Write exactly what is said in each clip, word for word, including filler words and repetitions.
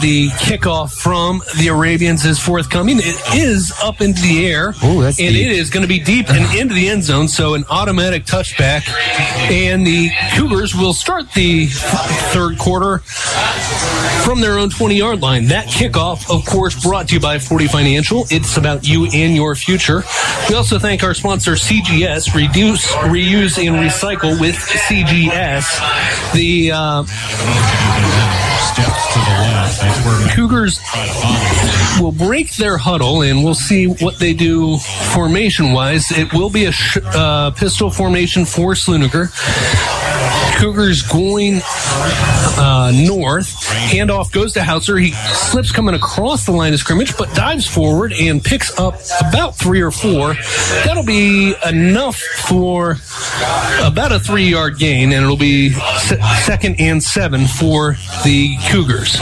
the kickoff from the Arabians is forthcoming. It is up into the air, Ooh, that's and deep. it is going to be deep and into the end zone, so an automatic touchback. And the Cougars will start the third quarter from their own twenty-yard line. That kickoff, of course, brought to you by forty Financial. It's about you and your future. We also thank our sponsor, C G S. Reduce, reuse, and recycle with C G S. The uh, Cougars will break their huddle, and we'll see what they do formation-wise. It will be a sh- uh, pistol formation for Sluniger. Cougars going uh, north. Handoff goes to Hauser. He slips coming across the line of scrimmage, but dives forward and picks up about three or four. That'll be enough for about a three-yard gain, and it'll be se- second and seven for the Cougars.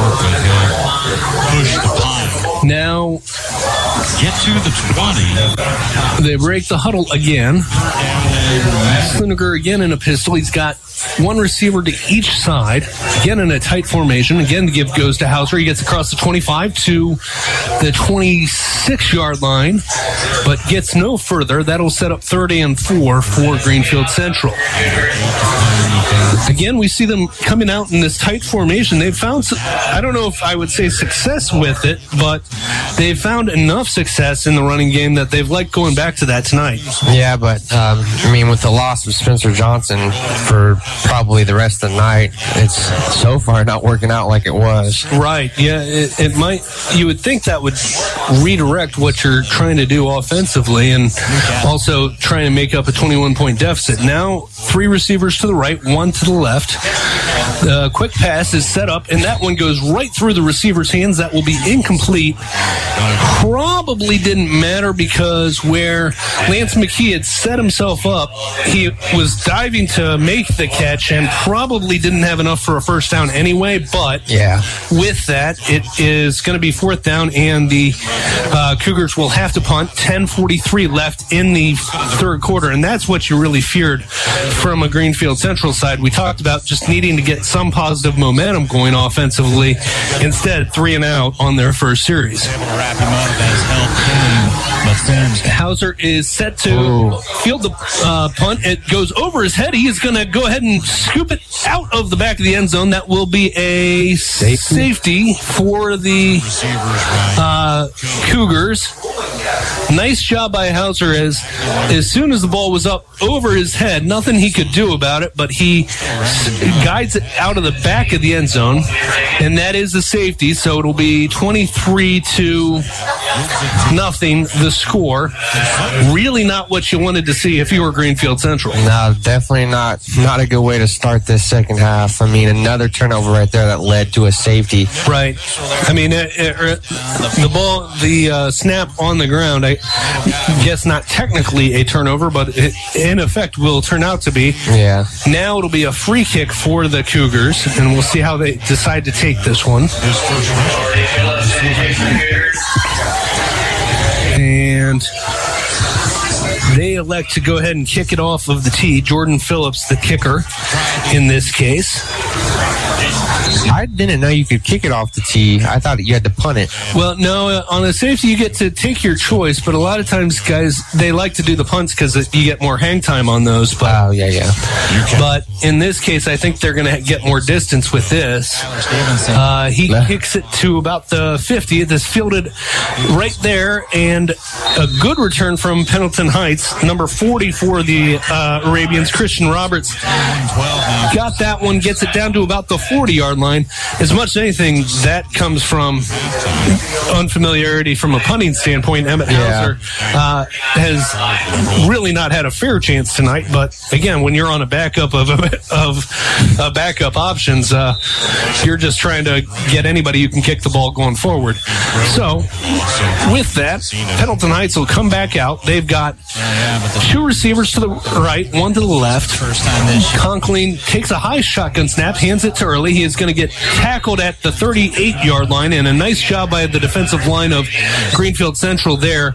Now, get to the twenty. They break the huddle again. Sluniger again in a pistol. He's got one receiver to each side. Again in a tight formation. Again, the give goes to Hauser. He gets across the twenty-five to the twenty-six-yard line, but gets no further. That'll set up third and four for Greenfield Central. Again, we see them coming out in this tight formation. They've found, I don't know if I would say success with it, but they've found enough success in the running game that they've liked going back to that tonight. Yeah, but, um, I mean, with the loss of Spencer Johnson for probably the rest of the night, it's so far not working out like it was. Right, yeah, it, it might, you would think that would redirect what you're trying to do offensively and also trying to make up a twenty-one point deficit. Now, three receivers to the right, one to the left. The quick pass is set up, and that one goes right through the receiver's hands. That will be incomplete. Probably didn't matter because where Lance McKee had set himself up, he was diving to make the catch and probably didn't have enough for a first down anyway. But yeah, with that, it is going to be fourth down, and the uh, Cougars will have to punt. ten forty-three left in the third quarter, and that's what you really feared from a Greenfield Central side. We talked about just needing to get some positive momentum going offensively. Instead, three and out on their first series. Hauser is set to Ooh. field the uh, punt. It goes over his head. He is going to go ahead and scoop it out of the back of the end zone. That will be a safety, safety for the uh, Cougars. Nice job by Hauser. As as soon as the ball was up over his head, nothing he could do about it, but he guides it out of the back of the end zone, and that is the safety. So it'll be twenty-three to nothing the score. Really not what you wanted to see if you were Greenfield Central. No, definitely not not a good way to start this second half. I mean, another turnover right there that led to a safety. Right. I mean, it, it, the ball, the uh, snap on the ground, I guess not technically a turnover, but it, in effect will turn out to be. Yeah. Now it'll be a free kick for the Cougars, and we'll see how they decide to take this one. And they elect to go ahead and kick it off of the tee. Jordan Phillips, the kicker, in this case. I didn't know you could kick it off the tee. I thought you had to punt it. Well, no, uh, on a safety, you get to take your choice, but a lot of times, guys, they like to do the punts because you get more hang time on those. But, oh, yeah, yeah. But in this case, I think they're going to get more distance with this. Uh, he nah. kicks it to about the fifty. It is fielded right there, and a good return from Pendleton Heights, number forty for the uh, Arabians, Christian Roberts. Got that one, gets it down to about the forty-yard line. As much as anything, that comes from unfamiliarity from a punting standpoint. Emmett yeah. Hauser uh, has really not had a fair chance tonight. But again, when you're on a backup of of uh, backup options, uh, you're just trying to get anybody who can kick the ball going forward. So, with that, Pendleton Heights will come back out. They've got two receivers to the right, one to the left. First time this year. Conklin takes a high shotgun snap, hands it to Early. He is going to get tackled at the thirty-eight-yard line, and a nice job by the defensive line of Greenfield Central there,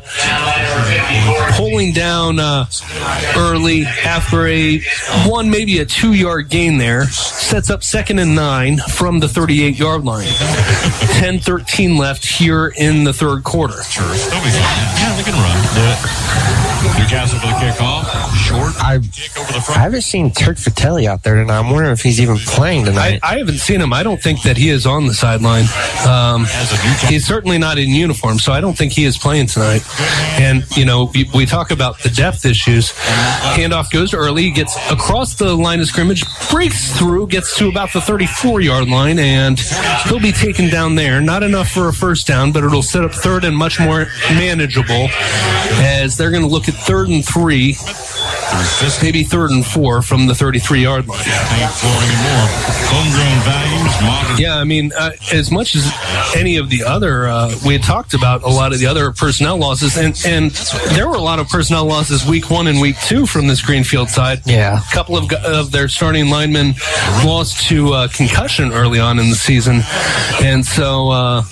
pulling down uh, Early after a one, maybe a two-yard gain there. Sets up second and nine from the thirty-eight-yard line. ten thirteen left here in the third quarter. Sure, they'll be fine. Yeah, they can run. Do it. Newcastle for the kickoff. Short I, kick over the I front. haven't seen Turk Fratelli out there tonight. I'm wondering if he's even playing tonight. I, I haven't seen him. I don't think that he is on the sideline. Um, he's certainly not in uniform, so I don't think he is playing tonight. And, you know, we, we talk about the depth issues. Handoff goes to Early, gets across the line of scrimmage, breaks through, gets to about the thirty-four-yard line, and he'll be taken down there. Not enough for a first down, but it'll set up third and much more manageable, as they're going to look at third and three, maybe third and four from the thirty-three-yard line. Homegrown values, modern. Yeah, I mean, uh, as much as any of the other, uh, we had talked about a lot of the other personnel losses, and, and there were a lot of personnel losses week one and week two from this Greenfield side. Yeah. A couple of, of their starting linemen lost to uh, concussion early on in the season, and so uh,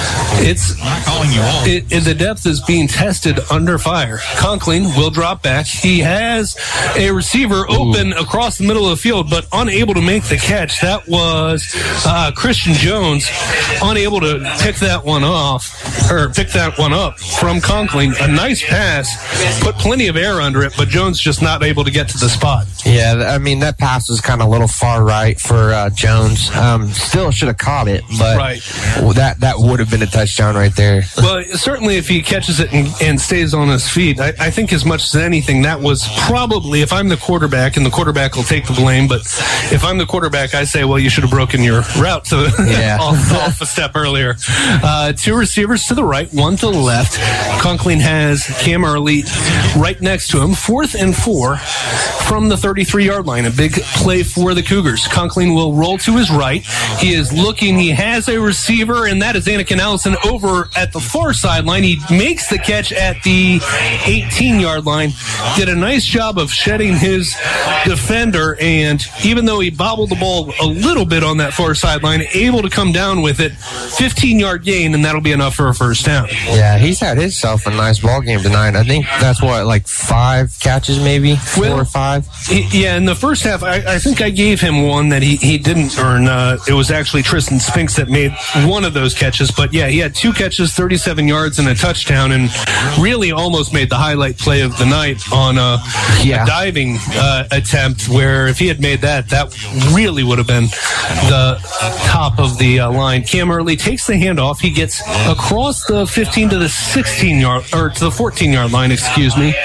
it's Not calling you all. it, it, the depth is being tested under fire. Conklin will drop back. He has a receiver open Ooh. across the middle of the field, but unable to make the catch. That was uh, Christian Jones, unable to pick that one off, or pick that one up from Conklin. A nice pass, put plenty of air under it, but Jones just not able to get to the spot. Yeah, I mean, that pass was kind of a little far right for uh, Jones. Um, still should have caught it, but Right. that, that would have been a touchdown right there. Well, certainly if he catches it and, and stays on his feet, I, I think as much as anything, that was probably, if I'm the quarterback, and the quarterback will take the blame, but if I'm the quarterback, I say, well, you should have broken your route to Yeah. off, off a step earlier. Uh, two receivers to the right, one to the left. Conklin has Cam Early right next to him. Fourth and four from the thirty-three-yard line. A big play for the Cougars. Conklin will roll to his right. He is looking. He has a receiver, and that is Anakin Allison over at the far sideline. He makes the catch at the eighteen-yard line. Did a nice job of shedding his defender, and even though he bobbled the ball a little bit on that far sideline, able to come down with it. fifteen-yard gain, and that'll be enough for a first down. Yeah, he's had himself a nice ball game tonight. I think that's what, like five catches maybe? Four Well, or five? He, yeah, in the first half, I, I think I gave him one that he, he didn't earn. Uh, it was actually Tristan Spinks that made one of those catches. But, yeah, he had two catches, thirty-seven yards, and a touchdown, and really almost made the highlight play of the night on a, Yeah. a diving uh, attempt where if he had made that, that really would have been the top of the uh, line. Cam Early takes the handoff. He gets across the fifteen to the sixteen-yard, or to the fourteen-yard line, excuse me,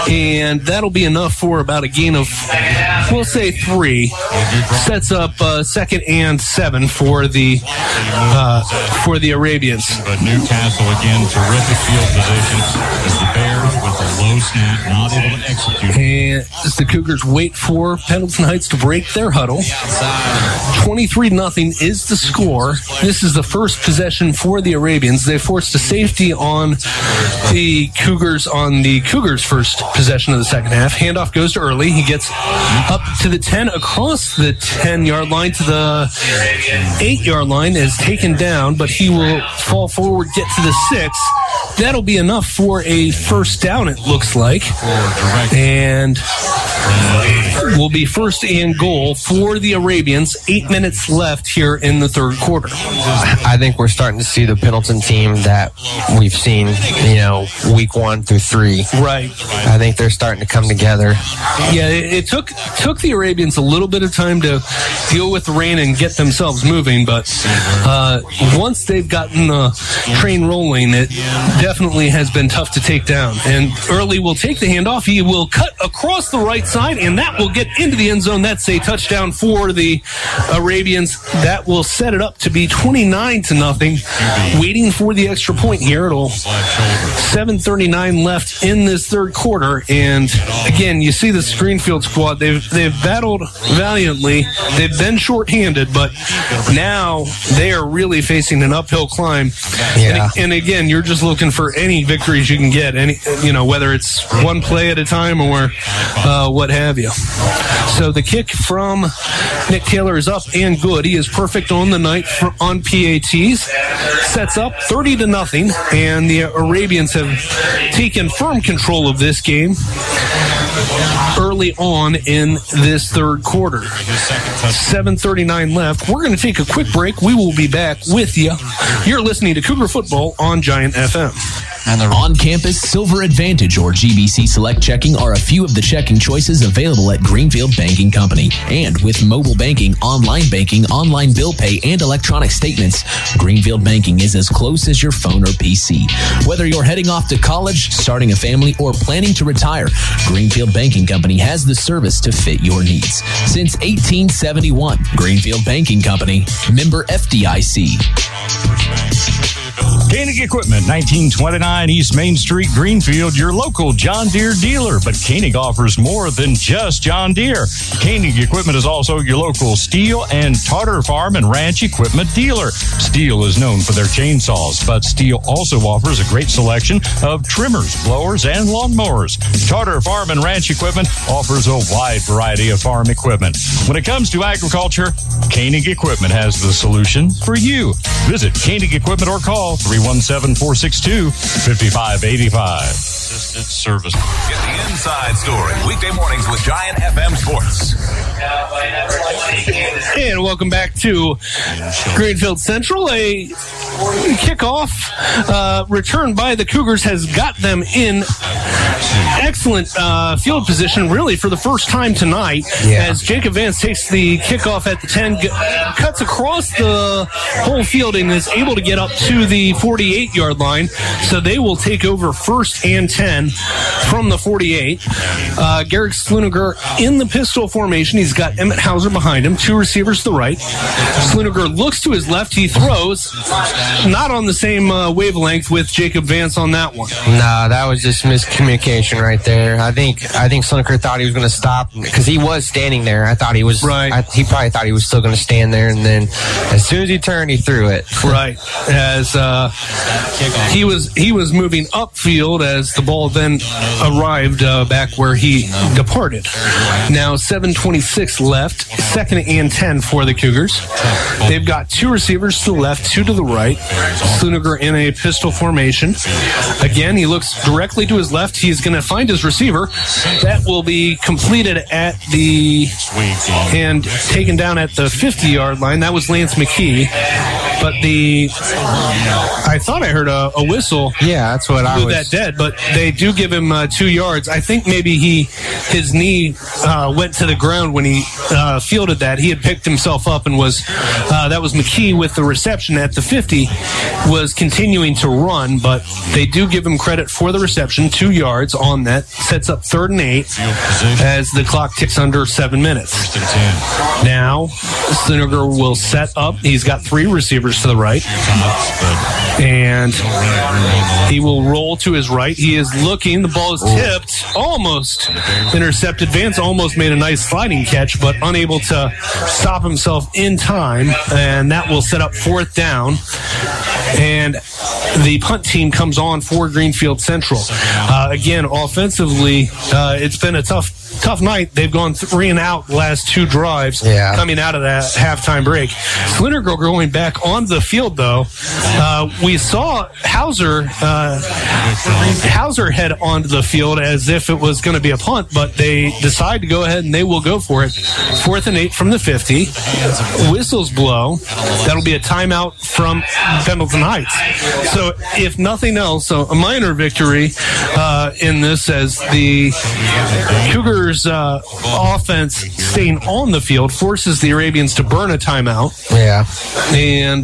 and that'll be enough for about a gain of, we'll say, three. Sets up uh, second and seven for the uh, for the Arabians. But Newcastle, again, terrific field position as the Bears with a low snap, not able to execute. And as the Cougars wait for Pendleton Heights to break their huddle. twenty-three nothing is the score. This is the first possession for the Arabians. They forced a safety on the Cougars on the Cougars' first possession of the second half. Handoff goes to Early. He gets up to the ten, across the ten-yard line to the eight-yard line, is taken down, but he will fall forward, get to the six. That'll be enough for a first down, it looks like. And will be first and goal for the Arabians. Eight minutes left here in the third quarter. I think we're starting to see the Pendleton team that we've seen, you know, week one through three. Right. I think they're starting to come together. Yeah, it, it took took the Arabians a little bit of time to deal with the rain and get themselves moving, but uh, once they've gotten the train rolling, it definitely has been tough to take down. And Early will take the handoff. He will cut across the right side, and that will get into the end zone. That's a touchdown for the Arabians. That will set it up to be twenty-nine to nothing. Waiting for the extra point here. It'll seven thirty-nine left in this third quarter. And again, you see the Greenfield squad. They've they've battled valiantly. They've been shorthanded, but now they are really facing an uphill climb. Yeah. And, and again, you're just looking looking for any victories you can get, any, you know, whether it's one play at a time or uh, what have you. So the kick from Nick Taylor is up and good. He is perfect on the night for, on P A Ts. Sets up thirty to nothing, and the Arabians have taken firm control of this game early on in this third quarter. seven thirty-nine left. We're going to take a quick break. We will be back with you. You're listening to Cougar Football on Giant F M. And the on-campus Silver Advantage or G B C Select Checking are a few of the checking choices available at Greenfield Banking Company. And with mobile banking, online banking, online bill pay, and electronic statements, Greenfield Banking is as close as your phone or P C. Whether you're heading off to college, starting a family, or planning to retire, Greenfield Banking Company has the service to fit your needs. Since eighteen seventy-one, Greenfield Banking Company, member F D I C. Koenig Equipment, nineteen twenty-nine East Main Street, Greenfield, your local John Deere dealer. But Koenig offers more than just John Deere. Koenig Equipment is also your local Steel and Tartar Farm and Ranch equipment dealer. Steel is known for their chainsaws, but Steel also offers a great selection of trimmers, blowers, and lawnmowers. Tartar Farm and Ranch equipment offers a wide variety of farm equipment. When it comes to agriculture, Koenig Equipment has the solution for you. Visit Koenig Equipment or call three one seven, four six two, five five eight five. Assisted service. Get the inside story weekday mornings with Giant F M Sports. And welcome back to Greenfield Central. A kickoff uh, return by the Cougars has got them in excellent uh, field position, really, for the first time tonight. Yeah. As Jacob Vance takes the kickoff at the ten, g- cuts across the whole field, and is able to get up to the forty-eight-yard line. So they will take over first and ten from the forty-eight. Uh, Garrick Sluniger in the pistol formation. He's got Emmett Hauser behind him, two receivers to the right. Sluniger looks to his left. He throws, not on the same uh, wavelength with Jacob Vance on that one. Nah, that was just miscommunication right there. I think I think Sluniger thought he was going to stop because he was standing there. I thought he was. Right. I, he probably thought he was still going to stand there, and then as soon as he turned, he threw it. Right. As uh, he was he was moving upfield as the ball then arrived uh, back where he departed. Now seven twenty-six left, second and ten for the Cougars. They've got two receivers to the left, two to the right. Sluniger in a pistol formation. Again, he looks directly to his left. He's going to find his receiver. That will be completed at the and taken down at the fifty-yard line. That was Lance McKee. But the I thought I heard a, a whistle. Yeah, that's what I blew was. that dead, but they do give him uh, two yards. I think maybe he his knee uh, went to the ground when he uh, fielded that. He had picked himself up and was uh, that was McKee with the reception at the fifty, was continuing to run, but they do give him credit for the reception. Two yards on that, sets up third and eight as the clock ticks under seven minutes. Now Sluniger will set up. He's got three receivers to the right, and he will roll to his right. He is looking. The ball is tipped, almost intercepted. Vance almost made a nice sliding catch, but unable to stop himself in time, and that will set up fourth down. And the punt team comes on for Greenfield Central. Uh, again, offensively, uh, it's been a tough tough night. They've gone three and out the last two drives yeah. coming out of that halftime break. Sluniger going back on the field, though. Uh, we saw Hauser, uh, Hauser head onto the field as if it was going to be a punt, but they decide to go ahead and they will go for it. Fourth and eight from the fifty. Whistles blow. That'll be a timeout from Pendleton Heights. So if nothing else, so a minor victory uh, in this as the Cougars Uh, offense staying on the field forces the Arabians to burn a timeout. Yeah. And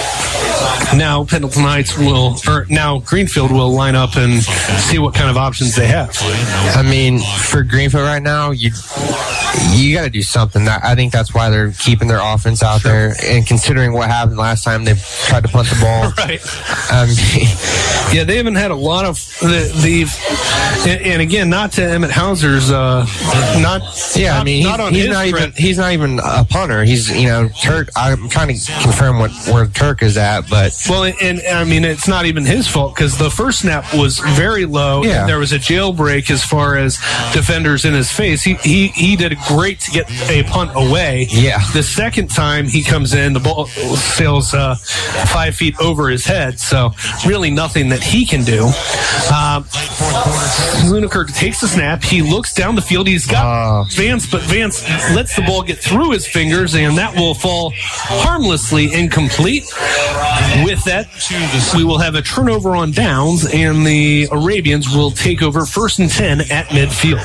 now Pendleton Heights will, or now Greenfield will line up and see what kind of options they have. I mean, for Greenfield right now, you you got to do something. That, I think that's why they're keeping their offense out sure. there. And considering what happened last time, they tried to punt the ball. Right. I mean, yeah, they haven't had a lot of the, the and, and again, not to Emmett Hauser's uh, not Yeah, not, I mean, he's not on he's his not even trip. he's not even a punter. He's you know Turk. I'm trying to confirm what where Turk is at, but Well, and, and I mean, it's not even his fault because the first snap was very low. Yeah. And there was a jailbreak as far as defenders in his face. He, he he did great to get a punt away. Yeah. The second time he comes in, the ball sails uh, five feet over his head. So really nothing that he can do. Um, Lineker takes the snap. He looks down the field. He's got Uh. Vance, but Vance lets the ball get through his fingers, and that will fall harmlessly incomplete. With that, we will have a turnover on downs, and the Arabians will take over first and ten at midfield.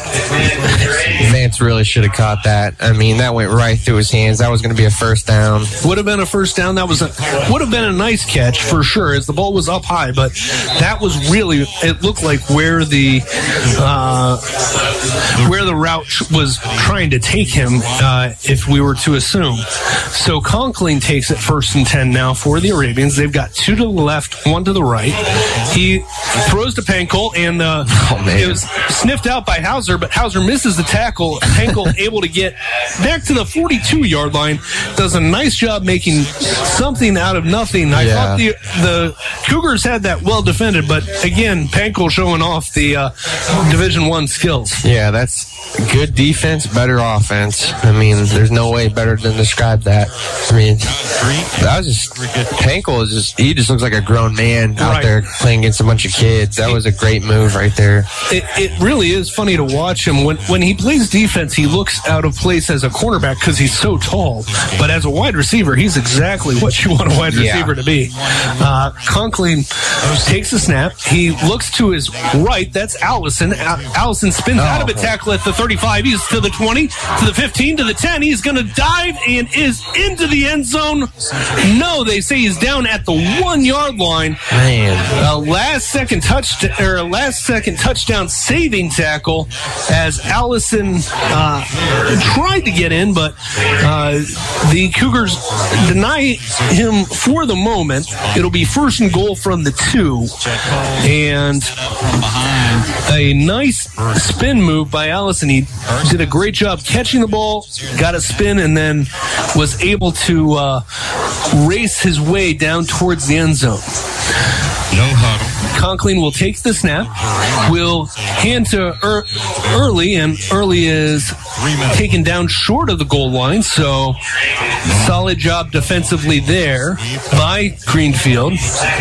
Vance really should have caught that. I mean, that went right through his hands. That was going to be a first down. Would have been a first down. That was a, would have been a nice catch for sure, as the ball was up high. But that was really, it looked like where the uh, where the route was trying to take him, uh, if we were to assume. So Conklin takes it first and ten now for the Arabians. They've got two to the left, one to the right. He throws to Pankel, and uh, Oh, man. it was sniffed out by Hauser, but Hauser misses the tackle. Pankel able to get back to the forty-two-yard line. Does a nice job making something out of nothing. I Yeah. thought the the Cougars had that well defended, but again, Pankel showing off the uh, Division One skills. Yeah, that's good defense, better offense. I mean, there's no way better than describe that. I mean, that was just Pankel is just he just looks like a grown man out Right. there playing against a bunch of kids. That was a great move right there. It, it really is funny to watch him. When when he plays defense, he looks out of place as a cornerback because he's so tall. But as a wide receiver, he's exactly what you want a wide Yeah. receiver to be. Uh, Conklin takes a snap. He looks to his right. That's Allison. Al- Allison spins out of a tackle at the thirty-five. He's to the twenty, to the fifteen, to the ten. He's going to dive and is into the end zone. No, they say he's down at the one-yard line. Man, A last second touch or a last second touchdown saving tackle as Allison uh, tried to get in, but uh, the Cougars deny him for the moment. It'll be first and goal from the two, and a nice spin move by Allison. He did a great job catching the ball, got a spin, and then was able to uh, race his way down towards the end zone. No huddle. Conklin will take the snap, will hand to er- Early, and Early is taken down short of the goal line, so solid job defensively there by Greenfield.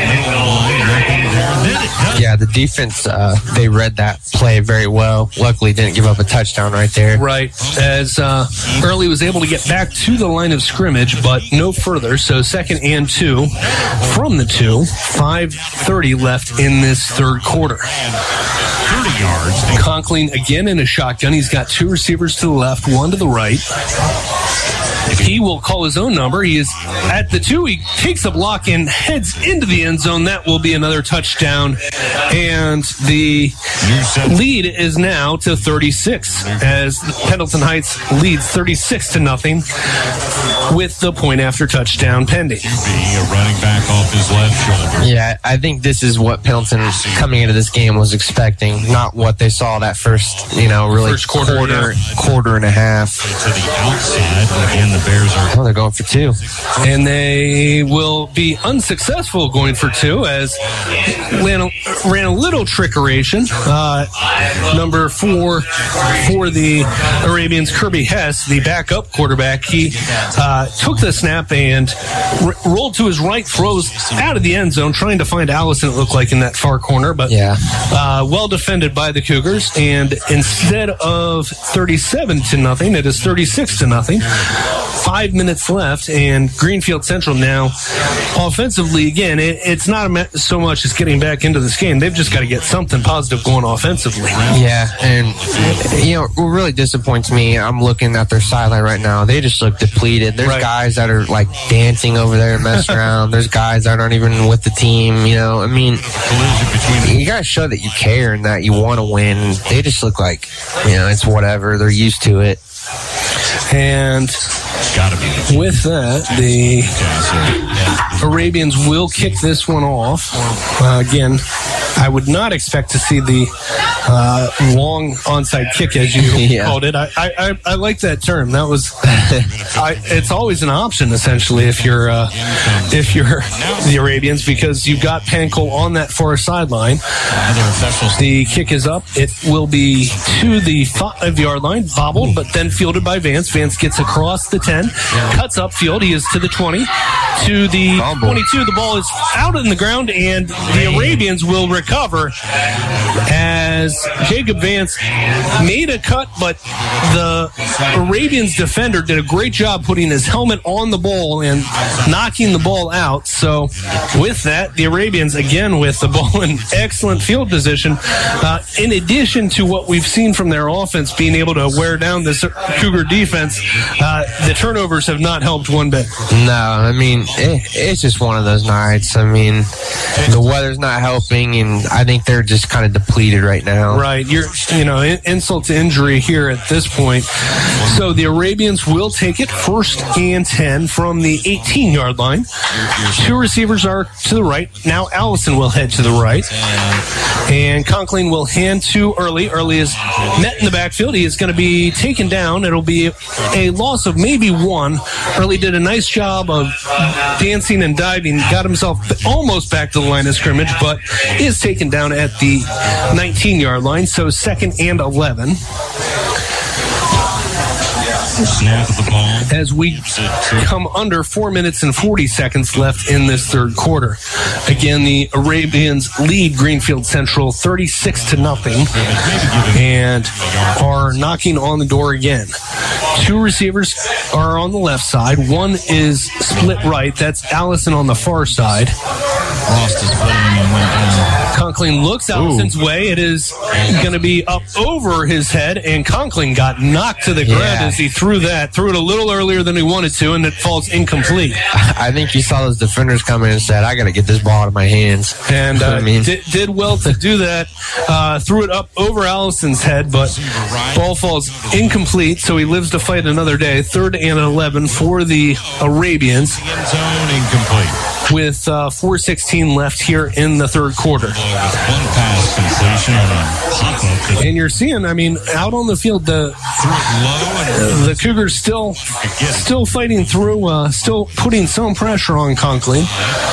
yeah, the defense uh, they read that play very well. Luckily, didn't give up a touchdown right there. Right, as uh, Early was able to get back to the line of scrimmage, but no further, so second and two from the two, five thirty left in this third quarter. thirty yards. Conklin again in a shotgun. He's got two receivers to the left, one to the right. He will call his own number. He is at the two. He takes a block and heads into the end zone. That will be another touchdown. And the lead is now to thirty-six as Pendleton Heights leads thirty-six to nothing with the point after touchdown pending. A running back off his left shoulder. Yeah, I think this is what Pendleton coming into this game was expecting, not what they saw that first, you know, really First quarter, quarter, yeah. quarter and a half. To the outside. Again, the Bears are. Oh, they're going for two. And they will be unsuccessful going for two as ran a, ran a little trickeration. Uh, number four for the Arabians, Kirby Hess, the backup quarterback, he uh, took the snap and r- rolled to his right, throws out of the end zone, trying to find Allison, it looked like, in that far corner, but Yeah. uh, well defended by the Cougars. And instead of thirty-seven to nothing, it is thirty-six to nothing. Five minutes left, and Greenfield Central now offensively, again, it, it's not a ma- so much as getting back into this game. They've just got to get something positive going offensively. Yeah, and you know what really disappoints me, I'm looking at their sideline right now. They just look depleted. There's Right. guys that are like dancing over there, messing around. There's guys that aren't even with the team. You know, I mean, you gotta show that you care and that you want to win. They just look like, you know, it's whatever. They're used to it. And Gotta be. With that, the Arabians will kick this one off. Uh, again, I would not expect to see the uh, long onside kick, as you yeah. called it. I, I, I like that term. That was. I, it's always an option, essentially, if you're uh, if you're the Arabians, because you've got Pankow on that far sideline. The kick is up. It will be to the five-yard line, bobbled, but then fielded by Vance. Vance gets across the ten, cuts upfield. He is to the twenty, to the twenty-two. The ball is out in the ground, and the Arabians will recover as Jacob Vance made a cut, but the Arabians defender did a great job putting his helmet on the ball and knocking the ball out. So with that, the Arabians, again, with the ball in excellent field position, uh, in addition to what we've seen from their offense being able to wear down this Cougar defense, uh, the turnovers have not helped one bit. No, I mean, it, it's just one of those nights. I mean, the weather's not helping, and I think they're just kind of depleted right now. Right. You're, you know, insult to injury here at this point. So the Arabians will take it first and ten from the eighteen-yard line. Two receivers are to the right. Now Allison will head to the right. And Conklin will hand to Early. Early is met in the backfield. He is going to be taken down. It'll be a loss of maybe one. Early did a nice job of dancing and diving, got himself almost back to the line of scrimmage, but is taken down at the nineteen-yard line, so second and eleven. Snap of the ball. As we come under four minutes and forty seconds left in this third quarter. Again, the Arabians lead Greenfield Central thirty-six to nothing and are knocking on the door again. Two receivers are on the left side. One is split right. That's Allison on the far side. Lost his footing and went down. Conklin looks Allison's Ooh. way. It is going to be up over his head, and Conklin got knocked to the ground yeah. as he threw that. Threw it a little earlier than he wanted to, and it falls incomplete. I think you saw those defenders come in and said, I got to get this ball out of my hands. And uh, I mean. did, did well to do that. Uh, threw it up over Allison's head, but ball falls incomplete, so he lives to fight another day. Third and eleven for the Arabians. Zone incomplete. With uh, four sixteen left here in the third quarter. One pass completion and a pop-up. And you're seeing, I mean, out on the field, the uh, the Cougars still still fighting through, uh, still putting some pressure on Conklin.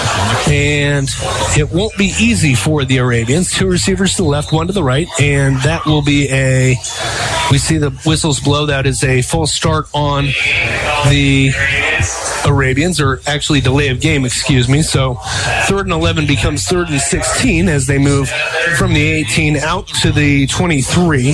And it won't be easy for the Arabians. Two receivers to the left, one to the right, and that will be a, we see the whistles blow. That is a false start on the Arabians, or actually delay of game, excuse me. So third and eleven becomes third and sixteen as they move from the eighteen out to the twenty-three.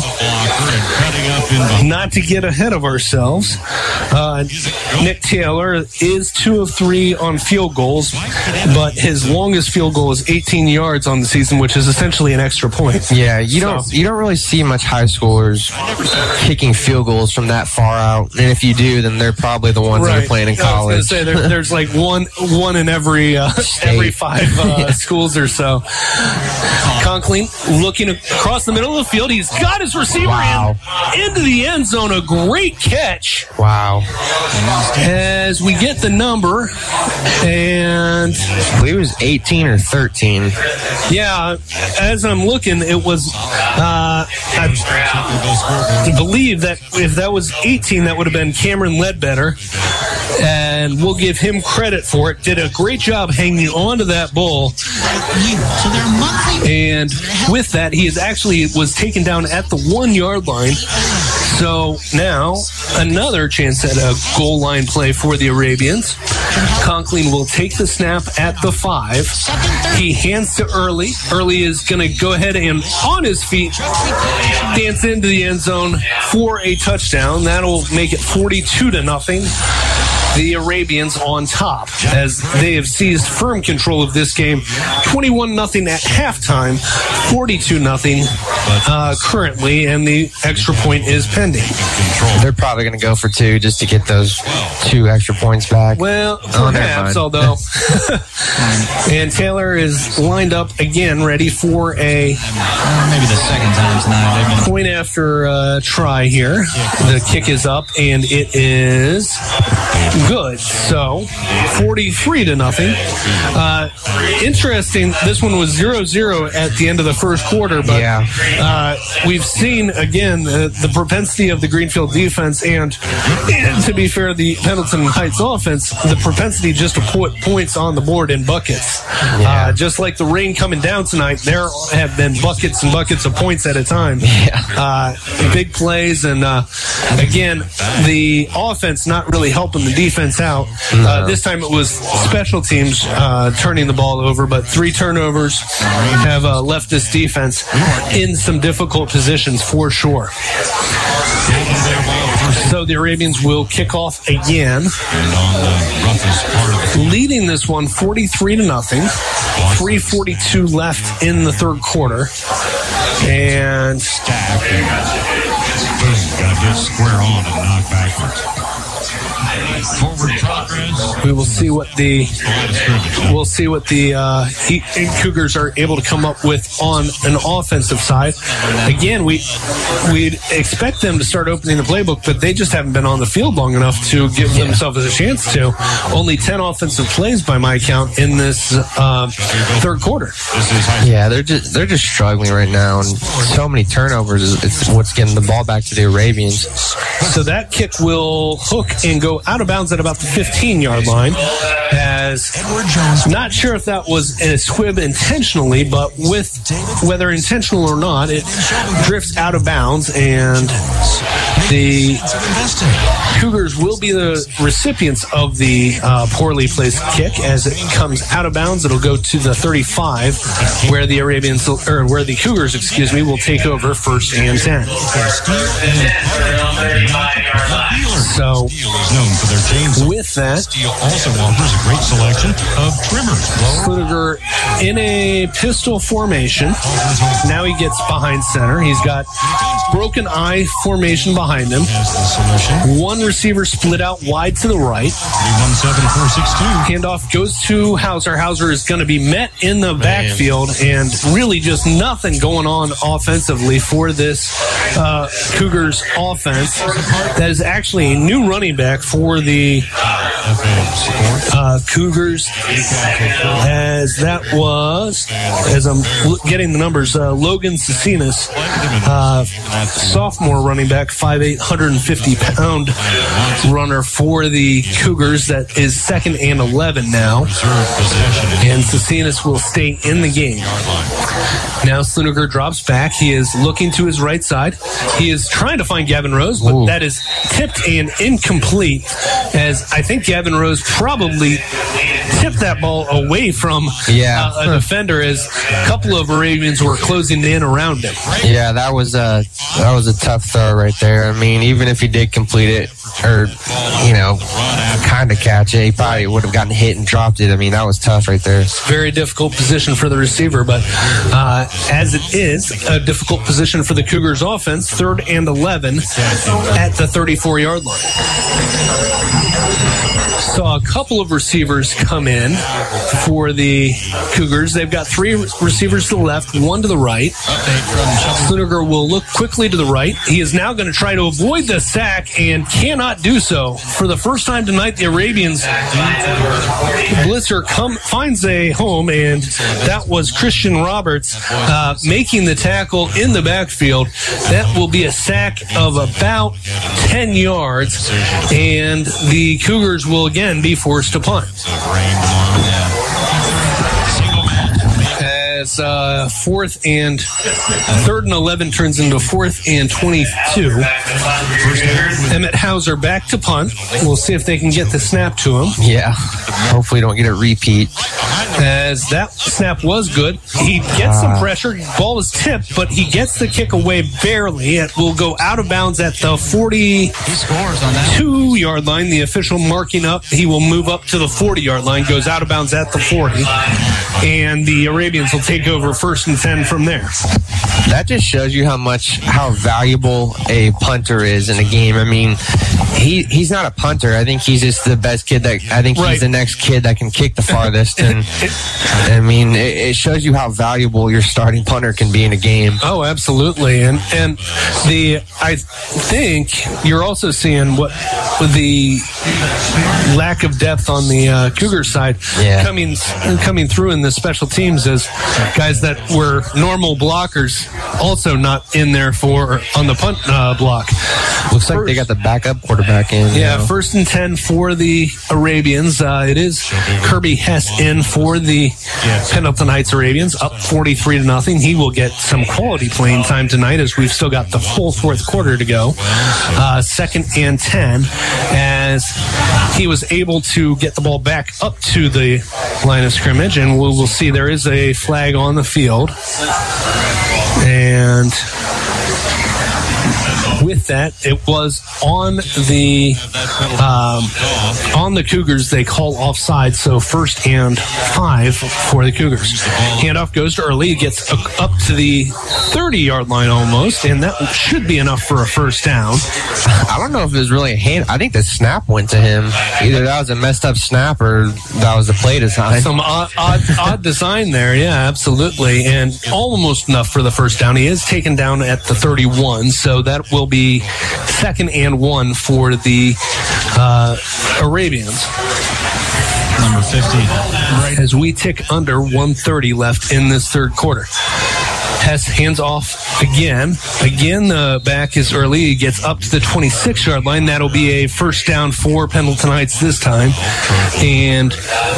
Not to get ahead of ourselves, uh, Nick Taylor is two of three on field goals, but his longest field goal is eighteen yards on the season, which is essentially an extra point. Yeah, you don't so. you don't really see much high schoolers kicking field goals from that far out, and if you do, then they're probably the ones right. that are playing in college. I was going to say there, there's like one one in every uh, every five uh, schools or so. Conklin looking across the middle of the field. He's got his receiver wow. in into the end zone. A great catch. Wow. As we get the number, and I believe it was eighteen or thirteen. Yeah, as I'm looking, it was, uh, I believe that if that was eighteen, that would have been Cameron Ledbetter. And we'll give him credit for it. Did a great job hanging on to that ball. And with that, he is actually was taken down at the one-yard line. So now another chance at a goal line play for the Arabians. Conklin will take the snap at the five. He hands to Early. Early is going to go ahead and, on his feet, dance into the end zone for a touchdown. That'll make it forty-two to nothing. The Arabians on top as they have seized firm control of this game. twenty-one nothing at halftime, forty-two nothing uh, currently, and the extra point is pending. They're probably going to go for two just to get those two extra points back. Well, perhaps, oh, although. And Taylor is lined up again, ready for a uh, maybe the second time tonight. Point after uh, try here. The kick is up, and it is good. So forty-three to nothing. Uh, interesting. This one was zero zero at the end of the first quarter, but Yeah. uh, we've seen again uh, the propensity of the Greenfield defense and, and, to be fair, the Pendleton Heights offense, the propensity just to put points on the board in buckets. Yeah. Uh, just like the rain coming down tonight, there have been buckets and buckets of points at a time. Yeah. Uh, big plays, and uh, again, the offense not really helping the defense out. No. Uh, this time it was special teams uh, turning the ball over, but three turnovers have uh, left this defense in some difficult positions for sure. So the Arabians will kick off again, leading this one forty-three to nothing. three forty-two left in the third quarter, and Gotta get square on and knock backwards. Forward progress. we will see what the we'll see what the uh, he, Cougars are able to come up with on an offensive side. Again, we we'd expect them to start opening the playbook, but they just haven't been on the field long enough to give themselves a chance to. Only ten offensive plays by my count in this uh, third quarter. Yeah, they're just they're just struggling right now, and so many turnovers is it's what's getting the ball back to the Arabians. So that kick will hook and go out of bounds at about the fifteen-yard line. As not sure if that was a squib intentionally, but with whether intentional or not, it drifts out of bounds, and the Cougars will be the recipients of the uh, poorly placed kick. As it comes out of bounds, it'll go to the thirty-five, where the Arabians or where the Cougars, excuse me, will take over first and ten. So, with that, Steel also offers a great selection of trimmers. Fludiger in a pistol formation. Now he gets behind center. He's got broken eye formation behind him. One receiver split out wide to the right. Handoff goes to Hauser. Hauser is going to be met in the backfield, and really just nothing going on offensively for this uh, Cougars offense. That is actually a new running back for the uh, Cougars, as that was, as I'm getting the numbers, uh, Logan Cecinas, uh, sophomore running back, five eight, one hundred fifty pound runner for the Cougars. That is second and eleven now, and Cecinas will stay in the game. Now Sluninger drops back. He is looking to his right side. He is trying to find Gavin Rose, but Ooh. that is tipped and incomplete, as I think Gavin Rose probably tipped that ball away from yeah. uh, a defender, as a couple of Arabians were closing in around him. Yeah, that was a that was a tough throw right there. I mean, even if he did complete it, or you know, kind of catch it, he probably would have gotten hit and dropped it. I mean, that was tough right there. Very difficult position for the receiver, but uh, as it is a difficult position for the Cougars offense, third and eleven at the thirty-four-yard line. Saw a couple of receivers come in for the Cougars. They've got three receivers to the left, one to the right. Sluninger will look quickly to the right. He is now going to try to avoid the sack and cannot do so. For the first time tonight, the Arabians blitzer come, finds a home, and that was Christian Roberts uh, making the tackle in the backfield. That will be a sack of about ten yards, and the Cougars will again be forced to punt. As uh, fourth and third and eleven turns into fourth and twenty-two. Emmett Hauser back to punt. We'll see if they can get the snap to him. Yeah, hopefully don't get a repeat. As that snap was good. He gets some pressure. Ball is tipped, but he gets the kick away barely. It will go out of bounds at the forty-two-yard line. The official marking up. He will move up to the forty-yard line, goes out of bounds at the forty. And the Arabians will take over first and ten from there. That just shows you how much, how valuable a punter is in a game. I mean, he he's not a punter. I think he's just the best kid that, I think Right. he's the next kid that can kick the farthest. And I mean, it, it shows you how valuable your starting punter can be in a game. Oh, absolutely. And and the I think you're also seeing what the lack of depth on the uh, Cougar side Yeah. coming coming through in the special teams as guys that were normal blockers also not in there for on the punt uh, block. Looks like they got the backup quarterback in. you Yeah, know. first and ten for the Arabians. Uh, it is Kirby Hess in for the Pendleton Heights Arabians, up forty-three to nothing. He will get some quality playing time tonight as we've still got the full fourth quarter to go. Uh, second and ten as he was able to get the ball back up to the line of scrimmage, and we will see there is a flag on the field. And with that, it was on the um, on the Cougars. They call offside, so first and five for the Cougars. Handoff goes to Early. It gets up to the thirty-yard line almost, and that should be enough for a first down. I don't know if it was really a hand. I think the snap went to him. Either that was a messed up snap or that was the play design. Some odd, odd, odd design there, yeah, absolutely, and almost enough for the first down. He is taken down at the thirty-one, so that will be second and one for the uh, Arabians. Number fifty. As we tick under one thirty left in this third quarter. Hess hands off again. Again, the back is Early. He gets up to the twenty-six-yard line. That'll be a first down for Pendleton Heights this time. And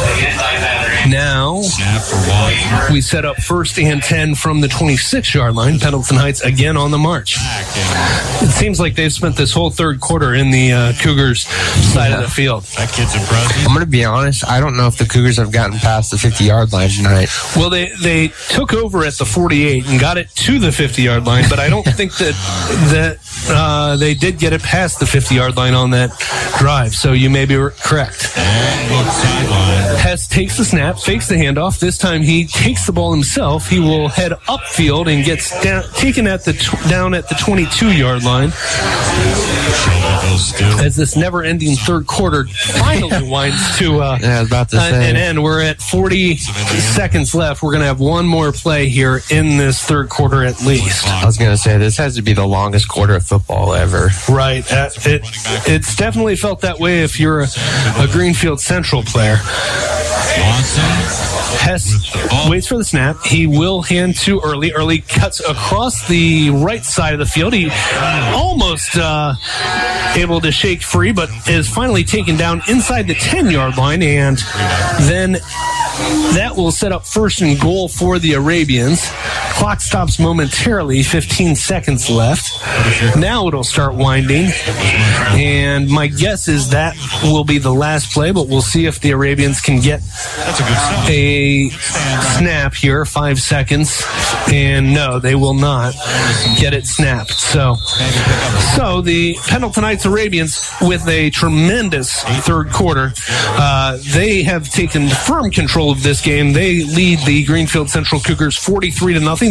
now we set up first and ten from the twenty-six-yard line. Pendleton Heights again on the march. It seems like they've spent this whole third quarter in the uh, Cougars side Yeah. of the field. That kid's impressive. I'm going to be honest. I don't know if the Cougars have gotten past the fifty-yard line tonight. Well, they, they took over at the forty-eight and got it to the fifty-yard line, but I don't think that that uh, they did get it past the fifty-yard line on that drive, so you may be correct. Hess takes the snap, fakes the handoff. This time he takes the ball himself. He will head upfield and gets down, taken at the tw- down at the twenty-two-yard line. As this never-ending third quarter finally winds to uh, Yeah, I was about to uh, say. an end. We're at forty seconds left. We're going to have one more play here in this third quarter at least. I was going to say, this has to be the longest quarter of football ever. Right. Uh, it, it's definitely felt that way if you're a, a Greenfield Central player. Hess waits for the snap. He will hand to Early. Early cuts across the right side of the field. He almost uh, able to shake free, but is finally taken down inside the ten-yard line, and then that will set up first and goal for the Arabians. Clock stops momentarily, fifteen seconds left. Now it'll start winding, and my guess is that will be the last play, but we'll see if the Arabians can get a snap here, five seconds, and no, they will not get it snapped. So, so the Pendleton Heights Arabians, with a tremendous third quarter, uh, they have taken firm control of this game. They lead the Greenfield Central Cougars forty-three to nothing.